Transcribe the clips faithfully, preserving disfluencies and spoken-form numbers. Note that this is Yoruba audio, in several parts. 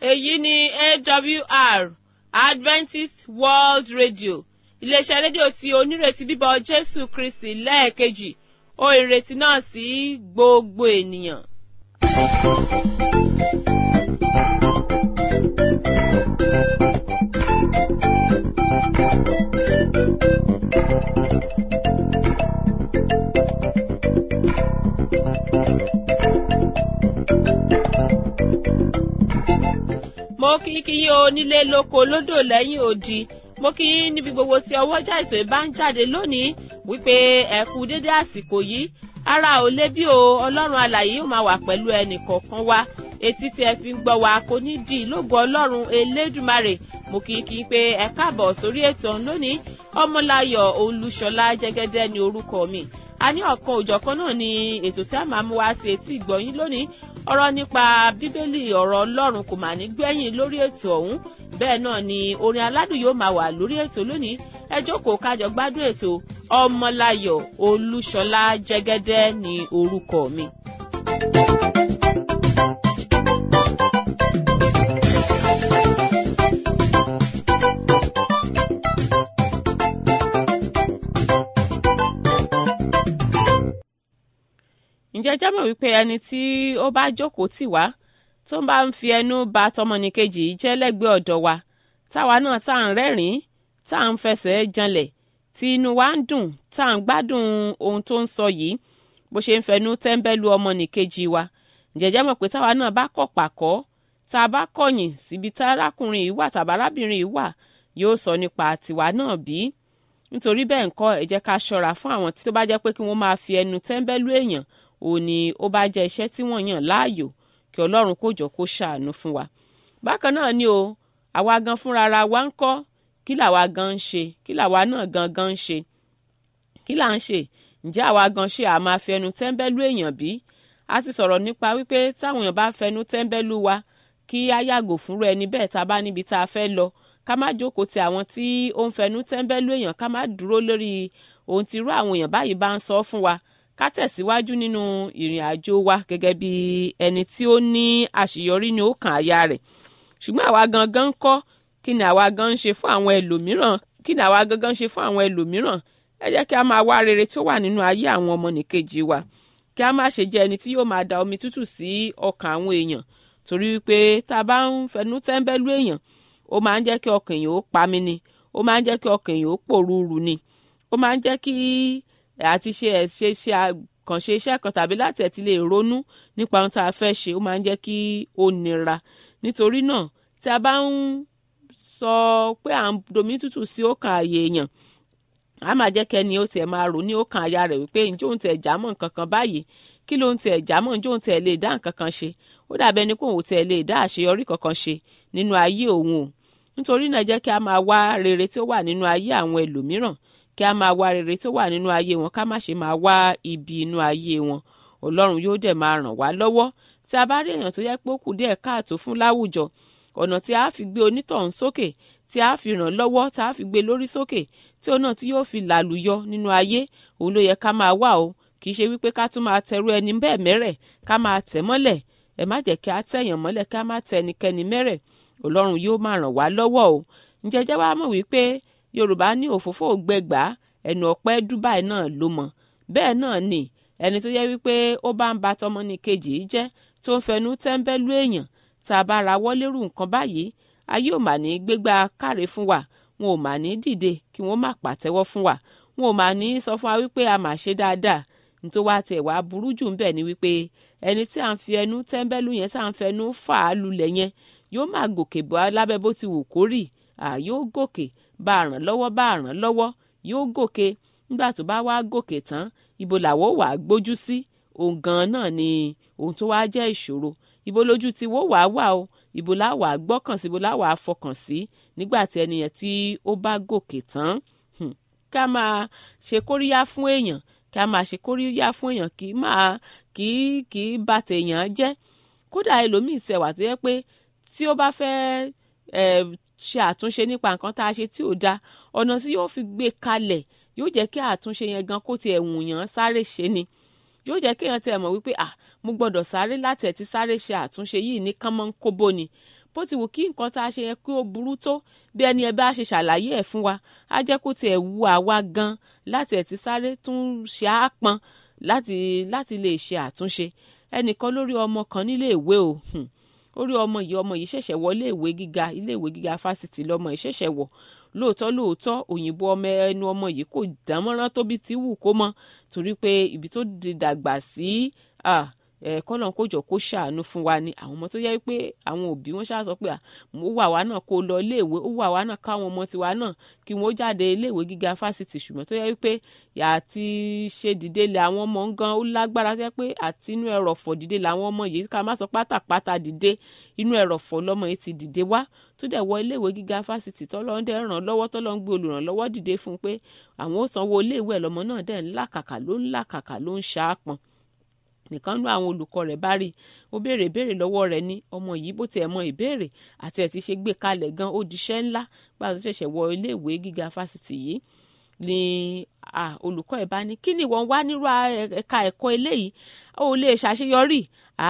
èyí ni A W R Adventist World Radio, iléeṣẹ́ rédíò tí onírètí bíbọ̀ Jésù Kristi lẹ́ẹ̀kejì, ó ìrètí náà sí gbogbo ènìyàn. Mo kí kí yín onílé lóko lódò lẹ́yìn odi, mo kí yín níbi gbogbo tí ọwọ́jà ètò ìbá ń jáde lónìí wípé ẹ kú dédé àsìkò yìí, ara ò lé bí o, Ọlọ́run alààyè yóò máa wà pẹ̀lú ẹnì kọ̀ọ̀kan wa, etí tí ẹ fi ń gbọ́ wa kò ní di lógo Ọlọ́run Elédùmarè. Mo kí kí pé ẹ káàbọ̀ sórí ètò lónìí. Ọmọláyọ̀ Olúṣọlá Jẹ́gẹ́dẹ́ ni orúkọ mi. A ní ọ̀kan òjọ̀kan náà ni ètò tí a máa mú wá sí etí ìgbọ̀yín lónìí. Ọ̀rọ̀ nípa Bíbélì, ọ̀rọ̀ Ọlọ́run kò mà ní gbẹ̀yìn lórí ètò ọ̀hún. Bẹ́ẹ̀ náà ni orin aládùn yóò máa wà lórí ètò lónìí. Ẹ jókòó kájọ gbádùn ètò. Ọmọláyọ̀ Olúṣọlá Jẹ́gẹ́dẹ́ ni orúkọ mi. Ǹjẹ́ jẹ́ mọ̀ wípé ẹni tí ó bá jókòó tì wá tó bá ń fi ẹnu bà tọmọnìkejì jẹ́ lẹ́gbẹ̀ẹ́ ọ̀dọ̀ wa, táwa náà tá à ń rẹ́rìn-ín, tá à ń fẹsẹ̀ janlẹ̀, tí inú wa ń dùn, tá à ń gbádùn ohun tó ń sọ yìí, bó ṣe ń fẹnu tẹ́ńbẹ́lú ọmọnìkejì wa. Ǹjẹ́ jẹ́ mọ̀ pé táwa náà bá kọ̀ pàkọ́, tá a bá kọ̀yìn síbi tá arákùnrin yìí wà tàbí arábìnrin yìí wà, yóò sọ nípa tiwa náà bí. Nítorí bẹ́ẹ̀ ńkọ́, ẹ jẹ́ ká ṣọ́ra fún àwọn tí tó bá jẹ́ pé kí wọ́n máa fi ẹnu tẹ́ńbẹ́lú èèyàn, ó ní ó bá jẹ́ iṣẹ́ tí wọ́n yàn láàyò, kí Ọlọ́run kó jọ kó ṣàánú fún wa. Bákan náà ni o, àwa gan fúnra ra wa ń kọ́, kí làwa gan ń ṣe, kí làwa náà gangan ń ṣe, kí là ń ṣe. Ǹjẹ́ àwa gan ṣe à máa fi ẹnu tẹ́ńbẹ́lú èèyàn bí? A ti sọ̀rọ̀ nípa wípé táwọn èèyàn bá fẹnu tẹ́ńbẹ́lú wa, kí á yàgò fúnra ẹni bẹ́ẹ̀ tá a bá níbi tá a fẹ́ lọ, ká má jókòó ti àwọn tí ó ń fẹnu tẹ́ńbẹ́lú èèyàn, ká má dúró lórí ohun tí irú àwọn èèyàn báyìí bá ń sọ fún wa, ká tẹ̀síwájú nínú ìrìn àjò wa gẹ́gẹ́ bí ẹni tí ó ní àṣeyọrí ní ọkàn àyà rẹ̀. Ṣùgbọ́n àwa gangan ń kọ́, kí ni àwa gan ń ṣe fún àwọn ẹlòmíràn, kí ni àwa gangan ń ṣe fún àwọn ẹlòmíràn. Ẹ jẹ́ kí a máa wá rere tí ó wà nínú ayé àwọn ọmọnìkejì wa, kí a má ṣe jẹ́ ẹni tí yóò máa da omi tútù sí ọkàn àwọn èèyàn, torí wípé tá a bá ń fẹnu tẹ́ńbẹ́lú èèyàn, ó máa ń jẹ́ kí ọkàn èèyàn ó pa mí ni, ó máa ń jẹ́ kí ọkàn èèyàn ó pòrúurú ni, ó máa ń jẹ́ kí àti ṣe ṣe ṣe àkànṣe iṣẹ́ kan tàbí láti ẹ̀ ti lè ronú nípa ohun tá a fẹ́ ṣe, ó máa ń jẹ́ kí ó nira. Nítorí náà, tí a bá ń sọ pé à ń domi tútù sí ọkàn àyè èèyàn, a máa jẹ́ kẹ́ni ó tiẹ̀ máa rò ní ọkàn àyà rẹ̀ wípé ǹjẹ́ òun tiẹ̀ já mọ́ nǹkan kan báyìí, kí ló ń tiẹ̀ já mọ́, ǹjẹ́ òun tiẹ̀ lè dá nǹkan kan ṣe, ó dàbẹ́ ni pé òun tiẹ̀ lè dá àṣeyọrí kankan ṣe nínú ayé òun o. Nítorí náà jẹ́ kí a máa wá rere tí ó wà nínú ayé àwọn ẹlòmíràn, kí a máa wá rere tó wà nínú ayé wọn, ká má ṣe máa wá ibi inú ayé wọn. Ọlọ́run yóò dẹ̀ máa ràn wá lọ́wọ́. Tí a bá rí èèyàn tó yẹ pé ó kù díẹ̀ káàtó fún láwùjọ, ọ̀nà tí a fi gbé onítọ̀hún sókè, tí a fi ràn lọ́wọ́, tí a fi gbé lórí sókè, tí òun náà tí yóò fi làlùyọ nínú ayé, òun ló yẹ ká máa wá o. Kì í ṣe wípé ká tún máa tẹrú ẹni bẹ́ẹ̀ mẹ́rẹ̀, ká máa tẹ̀ mọ́lẹ̀. Ẹ má jẹ́ kí a tẹ̀yàn mọ́lẹ̀, ká má tẹ ẹnikẹ́ni mẹ́rẹ̀. Ọlọ́run yóò máa ràn wá lọ́wọ́ o. Ǹjẹ́ jẹ́ wá mọ̀ wípé Yorùbá ní òfófó ògbẹ́gbàá, ẹnu ọ̀pẹ Dubai náà ló mọ̀. Bẹ́ẹ̀ náà ni ẹni tó yẹ wípé ó bá ń ba tọmọnìkejì jẹ́, tó ń fẹnu tẹ́ńbẹ́lú èèyàn, tá a bá ra wọ́lérù nǹkan báyìí, ayé ò mà ní gbégbá káre fún wa, wọn ò mà ní dìde kí wọ́n má pàtẹ́wọ́ fún wa, wọn ò mà ní sọ fún wa wípé a mà ṣe dáadáa. Nítorí wá tiẹ̀ wá burú jù ń bẹ̀ ni wípé ẹni tí à ń fi ẹnu tẹ́ńbẹ́lú yẹn, tá à ń fẹnu fà á lulẹ̀ yẹn, yóò máa gòkè bọ́ lábẹ́ bó ti wù kó rì, à yóò gòkè, bá a ràn lọ́wọ́, bá a ràn lọ́wọ́, yóò gòkè. Nígbà tó bá wá gòkè tán, ibo làwọ̀ wà gbójú sí, òun gan náà ni ohun tó wá jẹ́ ìṣòro. Ibo lójú ti wó wàá wà o, ibo láwà gbọ́kàn sí, ibo láwà fọkàn sí nígbà tí ẹni yẹn tí ó bá gòkè tán. Ká máa ṣe kóríyá fún èèyàn, ká máa ṣe kóríyá fún èèyàn, kì í máa kì í kì í bà tèèyàn jẹ́. Kódà ẹlòmíì ṣe wà tó yẹ pé tí ó bá fẹ́ ẹ̀ ṣe àtúnṣe nípa nǹkan tá a ṣe tí ò da, ọ̀nà tí yóò fi gbé kalẹ̀ yóò jẹ́ kí àtúnṣe yẹn gan kó tiẹ̀ wùn yàn sáré ṣe ni. Yóò jẹ́ kí èèyàn tiẹ̀ mọ̀ wípé à mo gbọ́dọ̀ sáré láti ẹ̀ ti sáré ṣe àtúnṣe yìí ní kánmọ́ ń kóbó ni. bó ti wù kí nǹkan tá a ṣe yẹ kí ó burú tó bí ẹni ẹ bá ṣe ṣàlàyé ẹ̀ fún wa á jẹ́ kó tiẹ̀ wu àwa gan láti ẹ̀ ti sáré tún ṣe àápọn láti láti lè ṣe àtúnṣe. Ẹnìkan lórí ọmọ kan nílé ìwé o orí ọmọ yìí ọmọ yìí ṣẹ̀ṣẹ̀ wọ ilé ìwé gíga ilé ìwé gíga fásitì lọmọ yìí ṣẹ̀ṣẹ̀ wọ̀ lóòótọ́ lóòótọ́ òyìnbó ọmọ ẹnu ọmọ yìí kò dánmọ́rán tó bí ti wù kó mọ́ torí pé ibi tó di dàgbà sí kọ́lọ́n kó jọ kó ṣàánú fún wa ni àwọn ọmọ tó yẹ pé àwọn òbí wọn ṣáà sọ pé mo wà wá náà kó lọ iléèwé ó wà wá náà káwọn ọmọ tiwa náà kí wọn ó jáde iléèwé gíga fásitì ṣùgbọ́n tó yẹ pé àti ṣe dìde lé àwọn ọmọ gan ó lágbára tó yẹ pé àti inú ẹrọ̀fọ̀ dìde làwọn ọmọ yìí ká má sọ pátápátá dìde inú ẹrọ̀fọ̀ lọmọ yìí ti dìde wá tó dẹ̀ wọ iléèwé gíga fásitì tọ́lọ́ ń dẹ̀ ràn lọ́wọ́ tọ́lọ́ ń gbé olùrànlọ́wọ́ dìde fún un pé àwọn ó sanwó iléèwé lọmọ náà dẹ̀ ńlá kàkà ló ńlá kàkà ló ń ṣaápọn nìkan nú àwọn olùkọ́ rẹ̀ bá rí ó béèrè ìbéèrè lọ́wọ́ rẹ̀ ní ọmọ yìí bó tiẹ̀ mọ ìbéèrè àti ẹ̀ ti ṣe gbé kalẹ̀ gan ó diṣẹ́ ńlá gbà tó ṣẹ̀ṣẹ̀ wọ iléèwé gíga fásitì yìí ni olùkọ́ ẹ̀ bá ní kí ni wọ́n wá nírú ẹ̀ka ẹ̀kọ́ eléyìí ó lè ṣàṣeyọrí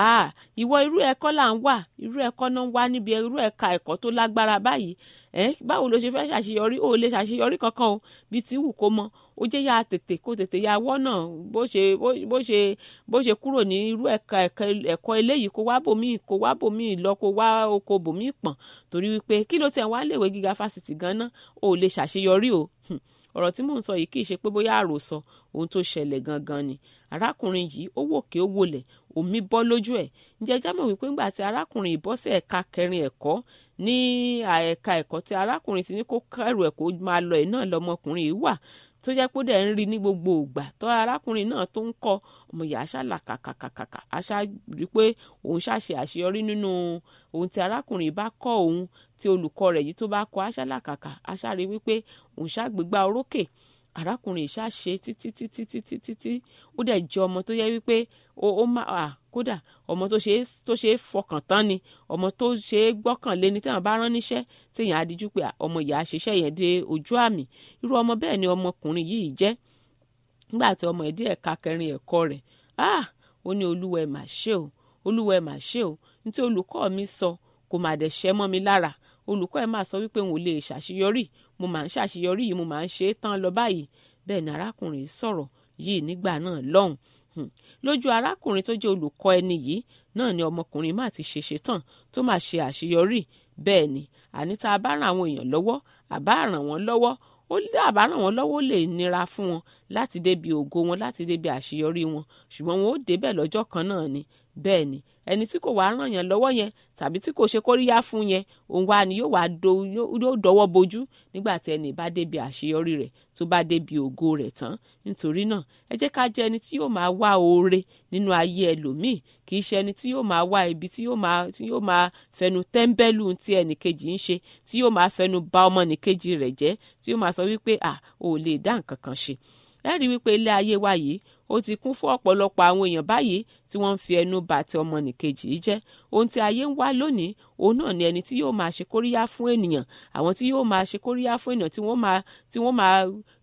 ìwọ irú ẹ̀kọ́ là ń wà irú ẹ̀kọ́ náà ń wá níbi irú ẹ̀ka ẹ̀kọ́ tó lágbára báyìí báwo ló ṣe fẹ́ ṣàṣeyọrí ó lè ṣàṣeyọrí kankan o bí ti wù kó mọ ó jẹ́ ya tètè kó tètè ya wọ́ náà bó ṣe bó ṣe bó ṣe kúrò ní irú ẹ̀ka ẹ̀kọ́ eléyìí kó wá bòmíì kó wá bòmíì lọ kó wá oko bòmíì pọ̀n torí wípé kí ló tiẹ̀ wá léèwé gíga fásitì gan-an ó lè ṣàṣeyọrí o ọ̀rọ̀ tí mò ń sọ yìí kì í ṣe pé bóyá àròsọ ohun tó ṣẹlẹ̀ gangan ni arákùnrin yìí ó wòkè ó wọlẹ̀ omi bọ́ lójú ẹ̀ ǹjẹ́ ẹ já mọ̀ wípé ńgbà tí arákùnrin yìí bọ́ sí ẹ̀ka kẹrin ẹ̀kọ́ ní ẹ̀ka ẹ̀kọ́ tí arákùnrin ti ní kó kẹ́rù ẹ̀ kó máa lọ ẹ̀ náà lọmọkùnrin yìí wà tó jẹ́ pé ó dẹ̀ ń rí ní gbogbo ìgbà tó arákùnrin náà tó ń kọ́ ọmọ ìyá aṣá làkàkàkàkà aṣá rí pé òun ṣàṣe àṣeyọrí nínú ohun tí arákùnrin bá kọ́ òun tí olùkọ́ rẹ̀ yìí tó bá kọ́ aṣá làkàkà aṣá rí wípé òun ṣàgbégbá orókè arákùnrin ìṣá ṣe títí títí títí títí ó dẹ̀ jẹ́ ọmọ tó yẹ wípé ó máa kódà ọmọ tó ṣe tó ṣe fọkàn tán ni ọmọ tó ṣe gbọ́kànlé ni téèyàn bá rán níṣẹ́ téèyàn á díjú pé ọmọ ìyá ṣiṣẹ́ yẹn dé ojú àmì irú ọmọ bẹ́ẹ̀ ni ọmọkùnrin yìí jẹ́ nígbà tí ọmọ ìdí ẹ̀ka kẹrin ẹ̀kọ́ rẹ̀ ah ó ní olúwa ẹ̀ mà ṣe o olúwa ẹ̀ mà ṣe o ní tí olùkọ́ mi sọ kò má dẹ̀ ṣẹ́ mọ́ mi lára olùkọ́ ẹ̀ máa sọ wípé n ò lè ṣàṣeyọrí mo máa ń ṣàṣeyọrí yìí mo máa ń ṣe é tán lọ báyìí bẹ́ẹ̀ ni arákùnrin sọ̀rọ̀ yìí nígbà náà lọ́hùn lójú arákùnrin tó jẹ́ olùkọ́ ẹni yìí náà ni ọmọkùnrin má ti ṣe ṣetán tó máa ṣe àṣeyọrí bẹ́ẹ̀ ni àní tá a bá ràn àwọn èèyàn lọ́wọ́ àbá ràn wọ́n lọ́wọ́ ó lé àbá ràn wọ́n lọ́wọ́ lè nira fún wọn láti débi ògo wọn láti débi àṣeyọrí wọn ṣùgbọ́n wọn ó débẹ̀ lọ́jọ́ kan náà ni bẹ́ẹ̀ ni ẹni tí kò wá ràn yàn lọ́wọ́ yẹn tàbí tí kò ṣe kóríyá fún yẹn òun wá ni yóò wá do yóò dọwọ́ bojú nígbà tí ẹni bá débi àṣeyọrí rẹ̀ tó bá débi ògo rẹ̀ tán nítorí náà ẹ jẹ́ ká jẹ́ ẹni tí yóò máa wá oore nínú ayé ẹlòmíì kì í ṣe ẹni tí yóò máa wá ibi tí yóò máa tí yóò máa fẹnu tẹ́ḿbẹ́lú tí ẹnìkejì ń ṣe tí yóò máa fẹnu bà ọmọnìkejì rẹ̀ jẹ́ tí yóò máa sọ wípé à ò lè dá nǹkan kan ṣe ẹ rí wípé ilé ayé wa yìí ó ti kún fún ọ̀pọ̀lọpọ̀ àwọn èèyàn báyìí tí wọ́n ń fi ẹnu bà ti ọmọnìkejì yìí jẹ́ ohun tí ayé ń wá lónìí òun náà ni ẹni tí yóò máa ṣe kóríyá fún ènìyàn àwọn tí yóò máa ṣe kóríyá fún ènìyàn tí wọ́n máa tí wọ́n máa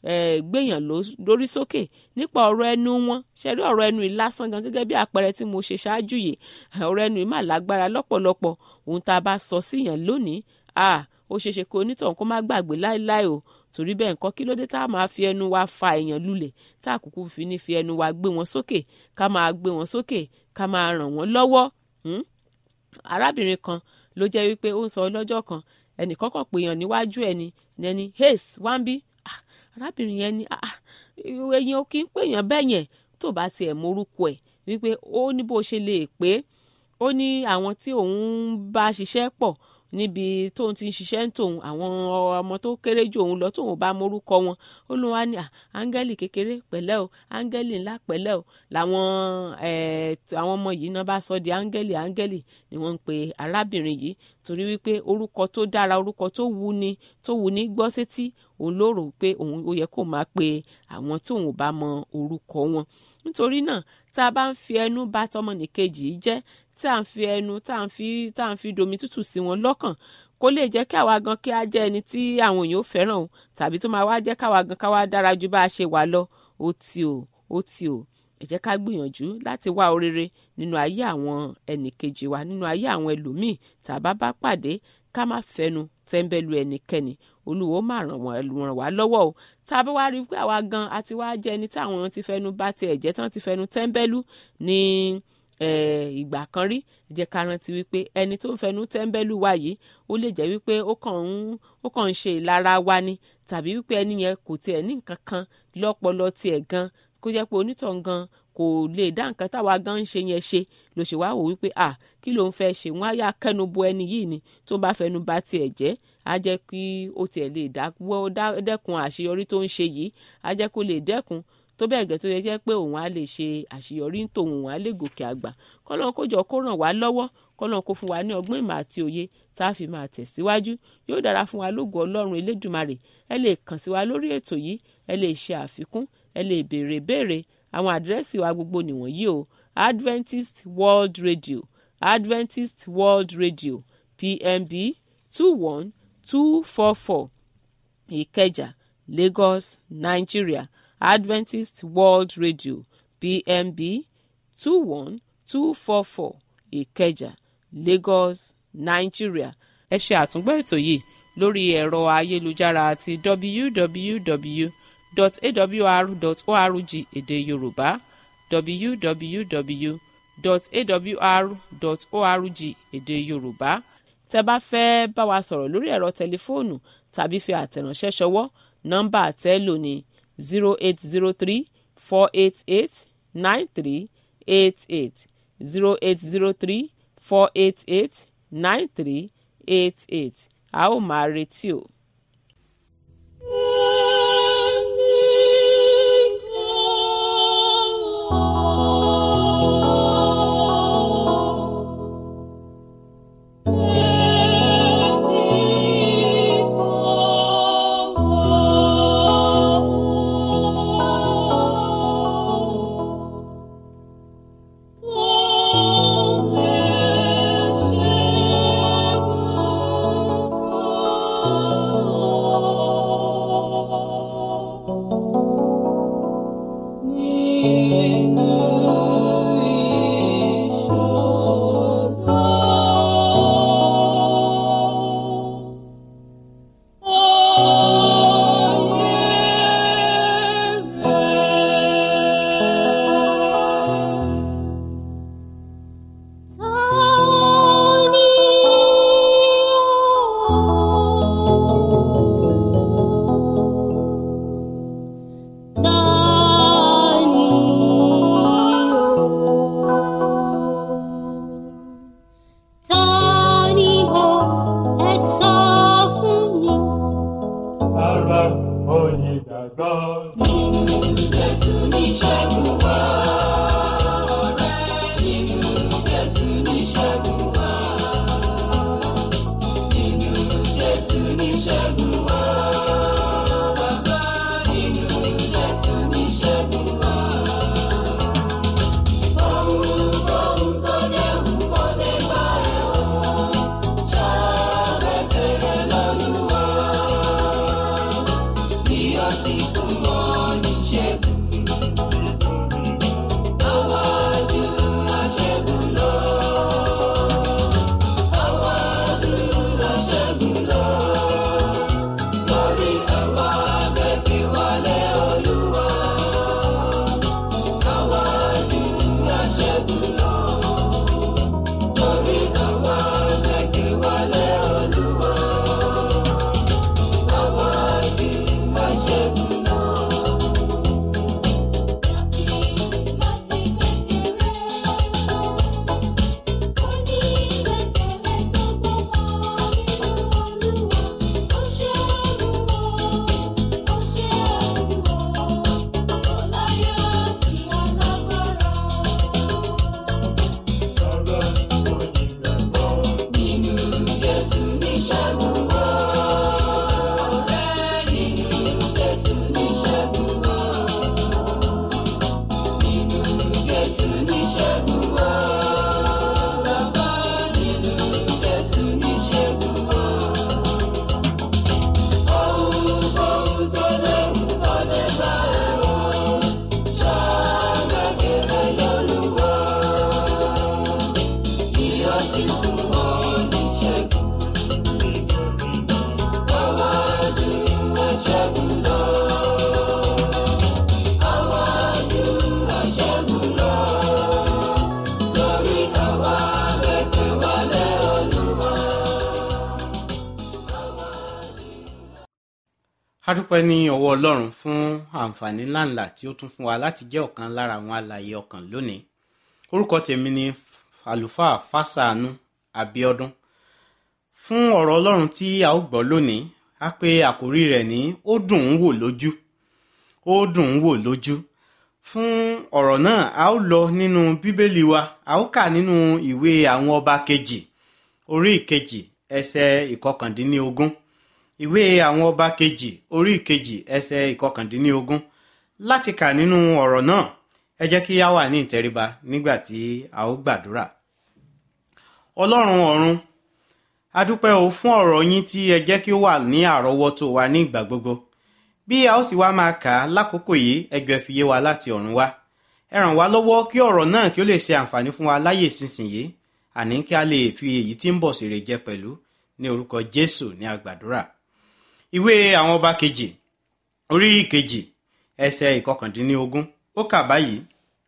gbéyàn lórí sókè nípa ọ̀rọ̀ ẹnu wọn ṣe rí ọ̀rọ̀ ẹnu yìí lásán gan gẹ́gẹ́ bí àpẹẹrẹ tí mo ṣe ṣáájú yìí ọ̀rọ̀ ẹnu yìí mà lágbára lọ́pọ̀lọpọ̀ ohun tá a bá sọ síyàn lónìí ah ó ṣeéṣe kó onítọ̀hún kó má gbàgbé láéláé o torí bẹ́ẹ̀ nǹkan kí ló dé tá a máa fi ẹnu wa fa èèyàn lulẹ̀ tá a kúkú fi ní fi ẹnu wa gbé wọn sókè ká máa gbé wọn sókè ká máa ràn wọ́n lọ́wọ́ arábìnrin kan ló jẹ́ wípé ó ń sọ lọ́jọ́ kan ẹnì kọ́kọ́ pè yàn níwájú ẹni ẹni haze wambi arábìnrin yẹn ni ẹ̀yin ò kí ń pè yàn bẹ́ẹ̀ yẹn tó bá tiẹ̀ morúkọ ẹ̀ wípé ó ní bó ṣe lè pé ó ní àwọn tí òun bá ṣiṣẹ́ pọ̀ níbi tóun ti ń ṣiṣẹ́ ń tòun àwọn ọmọ tó kéré jù òun lọ tóun bá morúkọ wọn ó lóun wá ní áńgẹ́lì kékeré pẹ̀lẹ́ o áńgẹ́lì ńlá pẹ̀lẹ́ o làwọn àwọn ọmọ yìí náà bá sọ di áńgẹ́lì áńgẹ́lì ni wọ́n ń pe arábìnrin yìí torí wípé orúkọ tó dára orúkọ tó wù ní tó wù ní gbọ́ sétí òun ló rò pé òun ó yẹ kó máa pe àwọn tóun ò bá mọ orúkọ wọn nítorí náà tá a bá ń fi ẹnu bá tọmọnìkejì jẹ́ tá à ń fi ẹnu tá à ń fi tá à ń fi domi tútù sí wọn lọ́kàn kó lè jẹ́ kí àwa gan kí á jẹ́ ẹni tí àwọn èèyàn ò fẹ́ràn o tàbí tó máa wá jẹ́ káwa gan káwa dára ju bá a ṣe wà lọ ó ti o ó ti o ẹ jẹ́ ká gbìyànjú láti wá orere nínú ayé àwọn ẹnìkejì wa nínú ayé àwọn ẹlòmíì tá a bá bá pàdé ká má fẹnu tẹ́ńbẹ́lú ẹnikẹ́ni olúwo máa ràn wọ́n ràn wá lọ́wọ́ o tá a bá wá rí i pé àwa gan àti wá jẹ́ ẹni tí àwọn ti fẹnu bá tiẹ̀ jẹ́ tán ti fẹnu tẹ́ńbẹ́lú ní ìgbà kan rí jẹ́ ká rántí wípé ẹni tó ń fẹnu tẹ́ńbẹ́lú wa yìí ó lè jẹ́ wípé ó kàn ń ó kàn ń ṣe ìlara wa ni tàbí wípé ẹni yẹn kò tiẹ̀ ní nǹkan kan lọ́pọlọ tiẹ̀ gan kó jẹ́ pé onítàn gan kò lè dá nǹkan táwa gan ń ṣe yẹn ṣe ló ṣe wá wò wípé à kí ló ń fẹ́ ṣe wọ́n á yá kẹ́nu bo ẹni yìí ni tó bá fẹnu bá tiẹ̀ jẹ́ á jẹ́ kí ó tiẹ̀ lè dẹ́kun àṣeyọrí tó ń ṣe yìí á jẹ́ kó lè dẹ́kun tó bẹ́ẹ̀ gẹ́ tó yẹ jẹ́ pé òun á lè ṣe àṣeyọrí ń tòun òun á lè gòkè àgbà kọ́lọ́n kó jọ kó ràn wá lọ́wọ́ kọ́lọ́n kó fún wa ní ọgbọ́n ìmọ̀ àti òye tá a fi máa tẹ̀síwájú yóò dára fún wa lógo ọlọ́run elédùmarè ẹ lè kàn sí wa lórí ètò yìí ẹ lè ṣe àfikún ẹ lè béèrè béèrè àwọn àdírẹ́sì wa gbogbo nìwọ̀nyí o Adventist World Radio Adventist World Radio P M B two one two four four Ìkẹjà Lagos Nigeria Adventist World Radio P M B two one two four four Ìkẹjà Lagos Nigeria. ẹ ṣe àtúngbọ́ ètò yìí lórí ẹ̀rọ ayélujára àti w w w dot a w r dot org èdè Yorùbá w w w dot a w r dot org èdè Yorùbá. tẹ́ bá fẹ́ bá wa sọ̀rọ̀ lórí ẹ̀rọ tẹlifóònù tàbí fi àtẹ̀ránṣẹ́ ṣọwọ́ nọ́mbà àtẹ́lò ní zero eight zero three four eight eight nine three eight eight zero eight zero three four eight eight nine three eight eight a ó máa retí o. Oh A dúpẹ́ ní ọwọ́ Ọlọ́run fún àǹfààní ńláńlá tí ó tún fún wa láti jẹ́ ọ̀kan lára àwọn alààyè ọkàn lónìí. Orúkọ tèmi ni àlùfáà Fásàánú Abíọ́dún. Fún ọ̀rọ̀ Ọlọ́run tí a ó gbọ́ lónìí, a pè àkórí rẹ̀ ní ó dùn ún wò lójú. Ó dùn ún wò lójú. Fún ọ̀rọ̀ náà, a ó lọ nínú Bíbélì wa, a ó kà nínú ìwé àwọn ọba kejì, orí ìkejì, ẹsẹ̀ ìkọkàndínlógún. Ìwé àwọn ọba kejì orí ìkejì ẹsẹ̀ ìkọkàndínlógún. Láti kà nínú ọ̀rọ̀ náà, ẹ jẹ́ kí a wà ní ìtẹríba nígbà tí a ó gbàdúrà. Ọlọ́run ọ̀run, a dúpẹ́ o fún ọ̀rọ̀ yín tí ẹ jẹ́ kí ó wà ní àrọ́wọ́tó wa ní ìgbà gbogbo. Bí a ó ti wá máa kà á lákòókò yìí, ẹ jọ̀ọ́ fi yé wa láti ọ̀run wá. Ẹ ràn wá lọ́wọ́ kí ọ̀rọ̀ náà kí ó lè ṣe àǹfààní fún wa láyé ìsinsìnyí, àní kí a lè fi èyí tí ń bọ̀ sèrè jẹ pẹ̀lú, ní orúkọ Jésù ní a gbàdúrà. Ìwé àwọn ọba kejì orí ìkejì ẹsẹ̀ ìkọkàndínlógún, ó kà báyìí.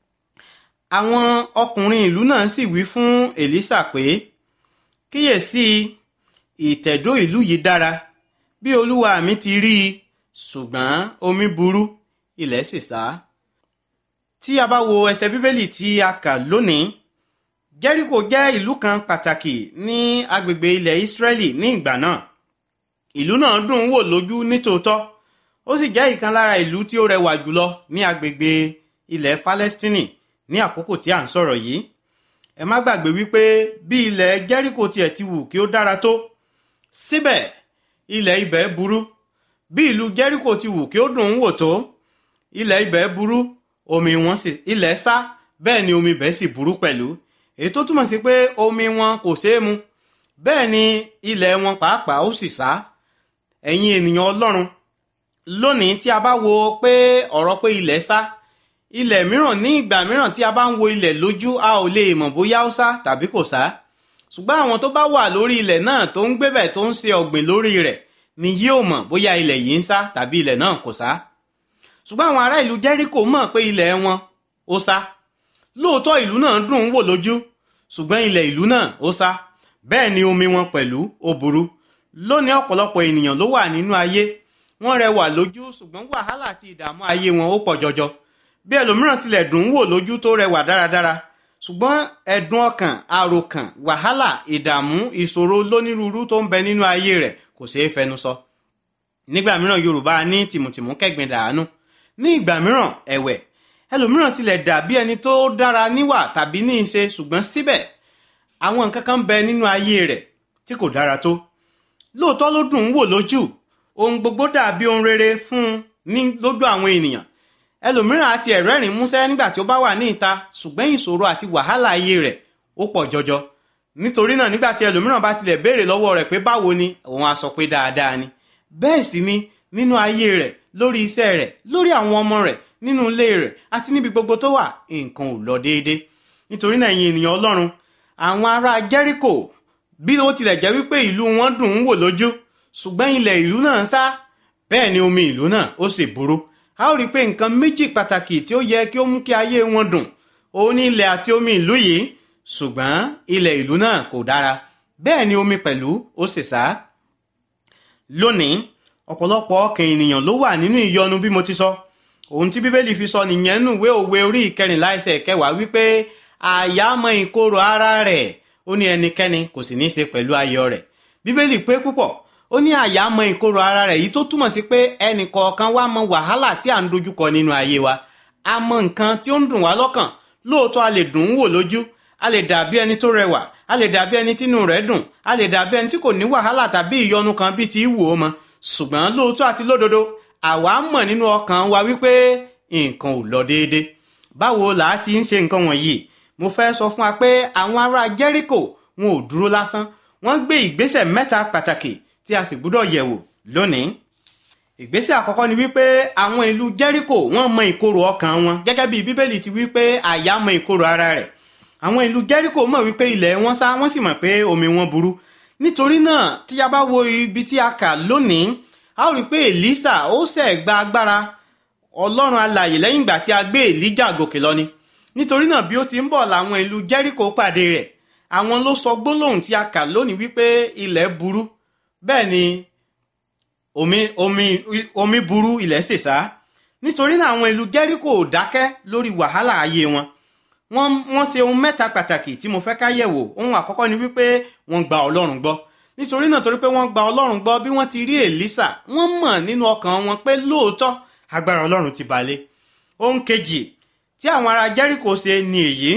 Àwọn ọkùnrin ìlú náà sì wí fún Èlísà pé, kíyèsí, ìtẹ̀dó ìlú yìí dára bí olúwa mi ti rí i, ṣùgbọ́n omi burú, ilẹ̀ sì sá. Tí a bá wo ẹsẹ̀ Bíbélì tí a kà lónìí, Jẹ́ríkò jẹ́ ìlú kan pàtàkì ní agbègbè ilẹ̀ Ísírẹ́lì ní ìgbà náà. Ìlú náà dùn ún wò lójú nítòótọ́, ó sì jẹ́ ìkan lára ìlú tí ó rẹwà jùlọ ní agbègbè ilẹ̀ Fálẹ́stínì ní àkókò tí à ń sọ̀rọ̀ yìí. Ẹ má gbàgbé wípé bí ilẹ̀ Jẹ́ríkò tiẹ̀ ti wù kí ó dára tó, síbẹ̀ ilẹ̀ ibẹ̀ burú. Bí ìlú Jẹ́ríkò ti wù kí ó dùn ún wò tó, ilẹ̀ ibẹ̀ burú, omi wọn sì ilẹ̀ sá, bẹ́ẹ̀ ni omi ibẹ̀ sì burú pẹ̀lú. Èyí tó túmọ̀ sí pé omi wọn kò ṣeé mu, bẹ́ẹ̀ ni ilẹ̀ wọn pàápàá ó sì sá. Ẹ̀yin ènìyàn Ọlọ́run, lónìí tí a bá wo pé ọ̀rọ̀ pé ilẹ̀ sá, ilẹ̀ mìíràn ní ìgbà mìíràn tí a bá ń wo ilẹ̀ lójú, a ò lè mọ̀ bóyá ó sá tàbí kò sá. Ṣùgbọ́n àwọn tó bá wà lórí ilẹ̀ náà tó ń gbébẹ̀ tó ń ṣe ọ̀gbìn lórí rẹ̀ ni yóò mọ̀ bóyá ilẹ̀ yìí ń sá tàbí ilẹ̀ náà kò sá. Ṣùgbọ́n àwọn ará ìlú Jẹ́ríkò mọ̀ pé ilẹ̀ wọn ó sá. Lóòótọ́ ìlú náà dùn ún wò lójú, ṣùgbọ́n ilẹ̀ ìlú náà ó sá. Bẹ́ẹ̀ ni omi wọn pẹ̀lú ó burú. Lónìí ọ̀pọ̀lọpọ̀ ènìyàn ló wà nínú ayé, wọ́n rẹwà lójú ṣùgbọ́n wàhálà àti ìdààmú ayé wọn ó pọ̀ jọjọ. Bí ẹlòmíràn tilẹ̀ dùn ún wò lójú tó rẹwà dáradára, ṣùgbọ́n ẹ̀dùn ọkàn, àròkàn, wàhálà, ìdààmú, ìṣòro lónírúurú tó ń bẹ nínú ayé rẹ̀ kò ṣeé fẹnu sọ. Nígbà mìíràn Yorùbá ní tìmùtìmù kẹ́gbin dàánú. Ní ìgbà mìíràn ẹ̀wẹ̀, ẹlòmíràn tilẹ̀ dàbí ẹni tó dára níwà tàbí ní ìṣe, ṣùgbọ́n síbẹ̀ àwọn nǹkan kan ń bẹ nínú ayé rẹ̀ tí kò dára tó. Lóòótọ́ ló dùn ún wò lójú, ohun gbogbo dàbí ohun rere fún un ní lójú àwọn ènìyàn. Ẹlòmíràn àti ẹ̀rẹ́rìn músẹ́ nígbà tí ó bá wà ní ìta, ṣùgbọ́n ìṣòro àti wàhálà ayé rẹ̀ ó pọ̀ jọjọ. Nítorí náà nígbà tí ẹlòmíràn bá tilẹ̀ béèrè lọ́wọ́ rẹ̀ pé báwo ni, òun á sọ pé dáadáa ni. Bẹ́ẹ̀ sì ni nínú ayé rẹ̀, lórí iṣẹ́ rẹ̀, lórí àwọn ọmọ rẹ̀, nínú ilé rẹ̀ àti níbi gbogbo tó wà, nǹkan ò lọ déédé. Nítorí náà ẹ̀yin ènìyàn Ọlọ́run, àwọn ará Jẹ́ríkò, bí ó tilẹ̀ jẹ́ wípé ìlú wọn dùn ún wò lójú, ṣùgbọ́n ilẹ̀ ìlú náà sá, bẹ́ẹ̀ ni omi ìlú náà ó sì burú. A ó rí pé nǹkan méjì pàtàkì tí ó yẹ kí ó mú kí ayé wọn dùn, òun ní ilẹ̀ àti omi ìlú yìí, ṣùgbọ́n ilẹ̀ ìlú náà kò dára, bẹ́ẹ̀ ni omi pẹ̀lú ó sì sá. Lónìí ọ̀pọ̀lọpọ̀ ọkàn ènìyàn ló wà nínú ìyọnu bí mo ti sọ. Ohun tí Bíbélì fi sọ nìyẹn nínú ìwé Òwe orí ìkẹrìnlá ẹsẹ̀ kẹwàá wípé àyà mọ ìkorò ara rẹ̀, ó ní ẹnikẹ́ni kò sì ní í ṣe pẹ̀lú ayọ̀ rẹ̀. Bíbélì pé púpọ̀, ó ní àyà mọ ìkorò ara rẹ̀, yìí tó túmọ̀ sí pé ẹnì kọ̀ọ̀kan wa mọ wàhálà tí à ń dojúkọ nínú ayé wa. A mọ nǹkan tí ó ń dùn wá lọ́kàn. Lóòótọ́ a lè dùn ún wò lójú, a lè dàbí ẹni tó rẹwà, a lè dàbí ẹni tínú rẹ̀ dùn, a lè dàbí ẹni tí kò ní wàhálà tàbí ìyọnu kan bí ti wù ó mọ. Ṣùgbọ́n lóòótọ́ àti lódodo, àwa mọ̀ nínú ọkàn wa wípé nǹkan ò lọ déédé. Báwo là á ti ń ṣe nǹkan wọ̀nyí? Mo fẹ́ sọ fún wa pé àwọn ará Jẹ́ríkò wọn ò dúró lásán, wọ́n gbé ìgbésẹ̀ mẹ́ta pàtàkì tí a sì gbọ́dọ̀ yẹ̀wò lónìí. Ìgbésẹ̀ àkọ́kọ́ ni wípé àwọn ìlú Jẹ́ríkò wọ́n mọ ìkorò ọkàn wọn, gẹ́gẹ́ bí Bíbélì ti wípé àyà mọ ìkorò ara rẹ̀. àwọn ìlú Jẹ́ríkò mọ̀ wípé ilẹ̀ wọn sá, wọ́n sì mọ̀ pé omi wọn burú. Nítorí náà tí a bá wo ibi tí a kà lónìí, a ó rí pé Èlísà ó ṣẹ̀ gba agbára Ọlọ́run alààyè lẹ́yìn ìgbà tí a gbé Èlíjà gòkè lọ ni. Nítorí náà bí ó ti ń bọ̀ làwọn ìlú Jẹ́ríkò pàdé rẹ̀. Àwọn ló sọ gbólóhùn tí a kà lónìí wípé ilẹ̀ burú. Bẹ́ẹ̀ ni omi omi omi burú, ilẹ̀ sì sá. Nítorí náà àwọn ìlú Jẹ́ríkò ò dákẹ́ lórí wàhálà ayé wọn. Wọ́n wọ́n ṣe ohun mẹ́ta pàtàkì tí mo fẹ́ ká yẹ̀wò. Ohun àkọ́kọ́ ni wípé wọ́n gba Ọlọ́run gbọ́. Nítorí náà torí pé wọ́n gba Ọlọ́run gbọ́, bí wọ́n ti rí Èlísà, wọ́n mọ̀ nínú ọkàn wọn pé lóòótọ́ agbára Ọlọ́run ti balẹ̀. Ohun kejì tí àwọn ará Jẹ́ríkò ṣe ni èyí.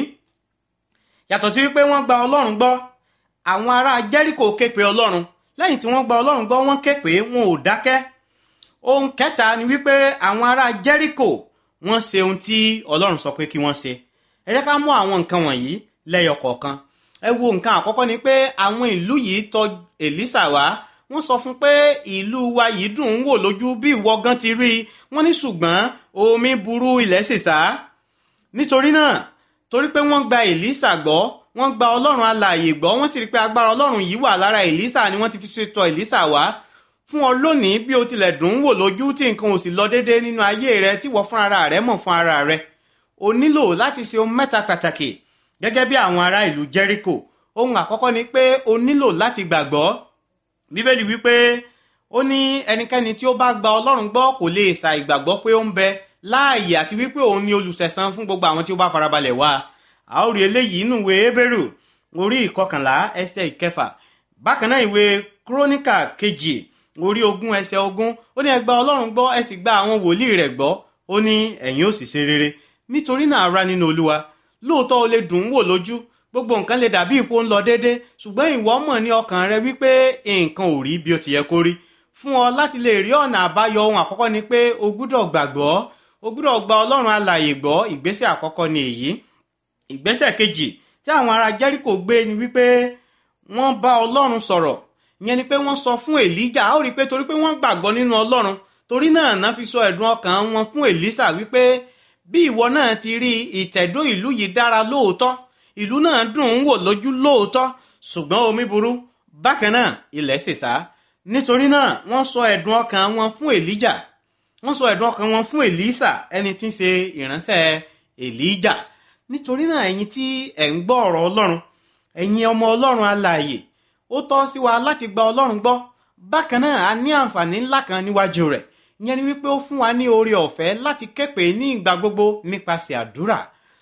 Yàtọ̀ sí wípé wọ́n gba Ọlọ́run gbọ́, àwọn ará Jẹ́ríkò ké pe Ọlọ́run. Lẹ́yìn tí wọ́n gba Ọlọ́run gbọ́, wọ́n ké pe, wọn ò dákẹ́. Ohun kẹta ni wípé àwọn ará Jẹ́ríkò wọ́n ṣe ohun tí Ọlọ́run sọ pé kí wọ́n ṣe. Ẹ jẹ́ ká mú àwọn nǹkan wọ̀nyí lẹ́yọ kọ̀ọ̀kan. Ẹ wo nǹkan àkọ́kọ́ ni pé àwọn ìlú yìí tọ̀ Èlísà wá. Wọ́n sọ fún pé ìlú wa yìí dùn ún wò lójú bí ìwọ gan ti rí. Wọ́n ní ṣùgbọ́n omi burú, ilẹ̀ sì sá. Nítorí náà torí pé wọ́n gba Èlísà gbọ́, wọ́n gba Ọlọ́run alààyè gbọ́, wọ́n sì rí pé agbára Ọlọ́run yìí wà lára Èlísà ni wọ́n ti fi ṣètò Èlísà wá. Fún ọ lónìí bí o tilẹ̀ dùn ún wò lójú tí nǹkan ò sì lọ déédéé nínú ayé rẹ tí wọ́n fún ara rẹ mọ̀ fún ara rẹ, o nílò láti ṣe ohun mẹ́ta pàtàkì gẹ́gẹ́ bí àwọn ará ìlú Jẹ́ríkò. Ohun àkọ́kọ́ ni pé o nílò láti gbàgbọ́. Bíbélì wípé ó ní ẹnikẹ́ni tí ó bá gba Ọlọ́run gbọ́ kò lè ṣà ìgbàgbọ́ pé ó ń bẹ láàyè àti wípé òun ni olùṣẹ̀san fún gbogbo àwọn tí ó bá farabalẹ̀ wá. A ó rí eléyìí nínú ìwé Hébérù orí ìkọkànlá ẹsẹ̀ ìkẹfà. Bákan náà ìwé Kíróníkà kejì orí ogún ẹsẹ̀ ogún, ó ní ẹ gba Ọlọ́run gbọ́, ẹ sì gba àwọn wòlíì rẹ̀ gbọ́, ó ní ẹ̀yin ó sì ṣe rere. Nítorí náà ará nínú Olúwa, lóòótọ́ o lè dùn ún wò lójú, gbogbo nǹkan lè dàbí ipò ń lọ déédé, ṣùgbọ́n ìwọ mọ̀ ní ọkàn rẹ wípé nǹkan ò rí bí ó ti yẹ kó rí. Fún ọ láti lè rí ọ̀nà àbáyọ, ohun àkọ́kọ́ ni pé o gbúdọ̀ gbàgbọ́, o gbúdọ̀ gba Ọlọ́run alààyè gbọ́. Ìgbésẹ̀ àkọ́kọ́ ni èyí. Ìgbésẹ̀ kejì tí àwọn ará Jẹ́ríkò gbé ni wípé wọ́n bá Ọlọ́run sọ̀rọ̀. Ìyẹn ni pé wọ́n sọ fún Èlíjà. A ó rí pé torí pé wọ́n gbàgbọ́ nínú Ọlọ́run, torí náà náà fi sọ ẹ̀dùn ọkàn wọn fún Èlísà wípé bí ìwọ náà ti rí, ìtẹ̀dó ìlú yìí dára lóòótọ́, ìlú náà dùn ún wò lójú lóòótọ́, ṣùgbọ́n omi burú, bákan náà ilẹ̀ sì sá. Nítorí náà wọ́n sọ ẹ̀dùn ọkàn wọn fún Èlíjà, wọ́n sọ ẹ̀dùn ọkàn wọn fún Èlísà, ẹni tí ń ṣe ìránṣẹ́ Èlíjà. Nítorí náà ẹ̀yin tí ẹ̀ ń gbọ́ ọ̀rọ̀ Ọlọ́run, ẹ̀yin ọmọ Ọlọ́run alààyè, ó tọ́ sí wa láti gba Ọlọ́run gbọ́. Bákan náà a ní àǹfààní ńlá kan níwájú rẹ̀. Ìyẹn ni wípé ó fún wa ní oore ọ̀fẹ́ láti képe ní ìgbà gbogbo nípasẹ̀ àdúrà.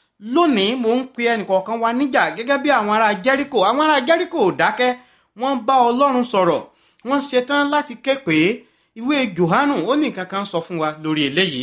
Lónìí mò ń pe ẹnìkọ̀ọ̀kan wa níjà gẹ́gẹ́ bí àwọn ará Jẹ́ríkò. Àwọn ará Jẹ́ríkò ò dákẹ́, wọ́n bá Ọlọ́run sọ̀rọ̀, wọ́n ṣetán láti képe. Ìwé Jòhánù ó ní nǹkan kan sọ fún wa lórí eléyìí.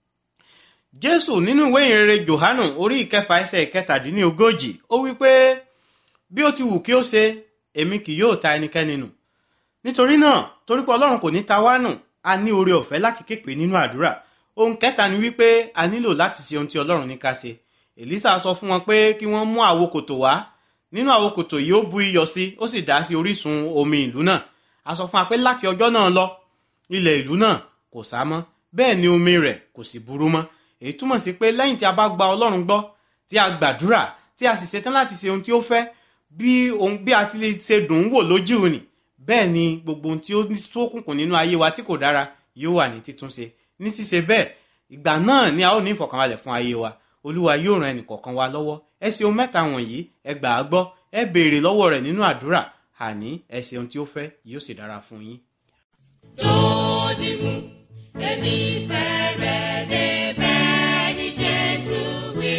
Jésù nínú ìwé ìrere Jòhánù orí ìkẹfà ẹsẹ̀ ìkẹtàdínlógójì, ó wípé bí ó ti wù kí ó ṣe, èmi kì yóò ta ẹnikẹ́ni nù. Nítorí náà torí pé Ọlọ́run kò ní ta wá nù, a ní oore ọ̀fẹ́ láti képe nínú àdúrà. Ohun kẹta ni wípé a nílò láti ṣe ohun tí Ọlọ́run ní ká ṣe. Èlísà sọ fún wọn pé kí wọ́n mú àwo kòtò wá. Nínú àwo kòtò yìí ó bu iyọ̀ sí, ó sì dà sí orísun omi ìlú náà. A sọ fún wa pé láti ọjọ́ náà lọ, ilẹ̀ ìlú náà kò sá mọ́, bẹ́ẹ̀ ni omi rẹ̀ kò sì burú mọ́. Èyí túmọ̀ sí pé lẹ́yìn tí a bá gba Ọlọ́run gbọ́, tí a gbàdúrà, tí a sì ṣetán láti ṣe ohun tí ó fẹ́, bí ohun bí a ti lè ṣe dùn ún wò lójú ni, bẹ́ẹ̀ ni gbogbo ohun tí ó ní ṣókùnkùn nínú ayé wa tí kò dára yóò wà ní títúnṣe. Ní ṣíṣe bẹ́ẹ̀, ìgbà náà ni a ó ní ìfọ̀kànbalẹ̀ fún ayé wa. Olúwa yóò ran ẹnìkọ̀ọ̀kan wa lọ́wọ́. Ẹ ṣe ohun mẹ́ta wọ̀nyí, ẹ gbà á gbọ́, ẹ béèrè lọ́wọ́ rẹ̀ nínú àdúrà, àní ẹ ṣe ohun tí ó fẹ́, yóò sì dára fún yín. Dòdìmú, èmi fẹ́ rẹ̀ débẹ̀ ní Jésù wí.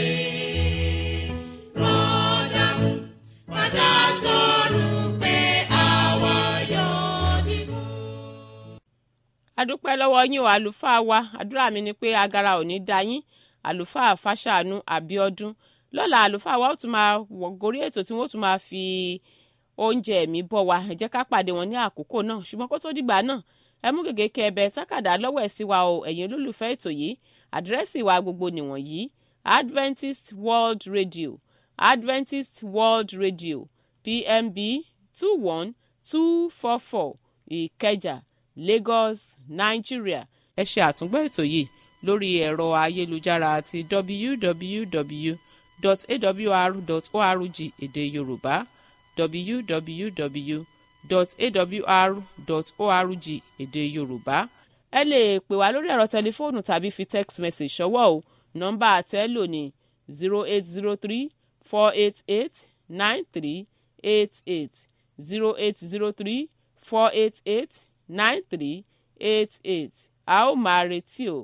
Rọ́dàmú, padà sọ̀rọ̀ pé àwa yóò dìmú. A dúpẹ́ lọ́wọ́ yín o àlùfáà wa. Àdúrà mi ni pé agara ò ní dá yín. Àlùfáà Fáṣàánú Àbíọ́dún. Lọ́la àlùfáà wa ó tún máa wọ̀ gorí ètò tí wọ́n tún máa fi oúnjẹ ẹ̀mí bọ́ wa. Ẹ jẹ́ ká pàdé wọn ní àkókò náà, ṣùgbọ́n kó tó dìgbà náà ẹ mú gègé kẹbẹ tákàdá lọ́wọ́ ẹ̀ sí wa o, ẹ̀yin olólùfẹ́ ètò yìí. Àdírẹ́sì wa gbogbo nìwọ̀nyí: Adventist World Radio, Adventist World Radio, P M B two one two four four, Ìkẹjà, Lagos, Nigeria. Ẹ ṣe àtúngbọ́ ètò yìí lórí ẹ̀rọ ayélujára àti w w w dot a w r dot org èdè yorùbá w w w dot a w r dot org èdè yorùbá. ẹ lè pè wá lórí ẹ̀rọ tẹlifóònù tàbí fi text message ṣọwọ́ o. nọ́mbà àtẹ́lò ní zero eight zero three four eight eight nine three eight eight zero eight zero three four eight eight nine three eight eight. a ó máa retí o.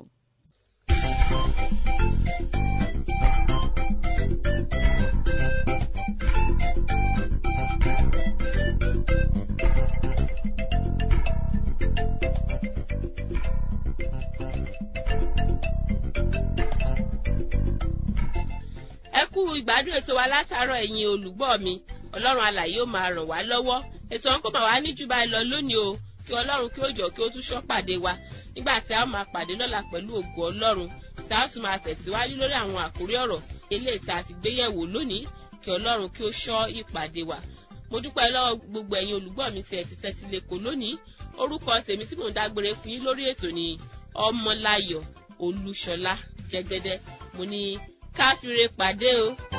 ẹ kú ìgbádùn ètò wa látàárọ̀ ẹ̀yin olùgbọ́ mi. ọlọ́run alààyè ó máa ràn wá lọ́wọ́. ètò ọ̀hún kò máa wá ní jù báyìí lọ lónìí o. kí ọlọ́run kí ó jọ kí ó tún ṣọ́ pàdé wa nígbà tí a ó máa pàdé lọ́la pẹ̀lú ògo ọlọ́run tí a ó sì máa tẹ̀síwájú lórí àwọn àkórí ọ̀rọ̀ eléyìí tá a ti gbé yẹ̀wò lónìí. kí ọlọ́run kí ó ṣọ́ ìpàdé wa. mo dúpẹ́ lọ́wọ́ gbogbo ẹ̀yin olùgbọ́ mi tí ẹ ti tẹ́tí lẹ́kọ̀ọ́ lónìí. orúkọ tèmi tí mò ń dágbére fún yín lórí ètò ni Ọmọláyọ̀ Olúṣọlá Jẹ́gẹ́dẹ́. mo ní káfíńre pàdé o.